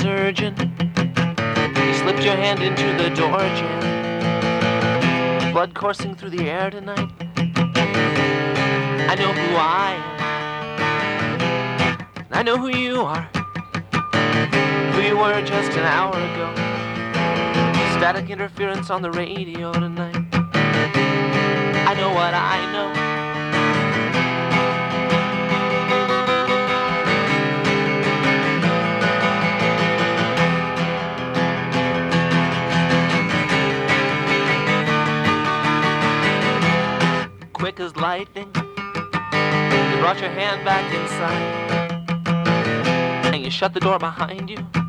surgeon. You slipped your hand into the door jam. Blood coursing through the air tonight. I know who I am. I know who you are. Who you were just an hour ago. Static interference on the radio tonight. I know what I know. Quick as lightning, you brought your hand back inside, and you shut the door behind you.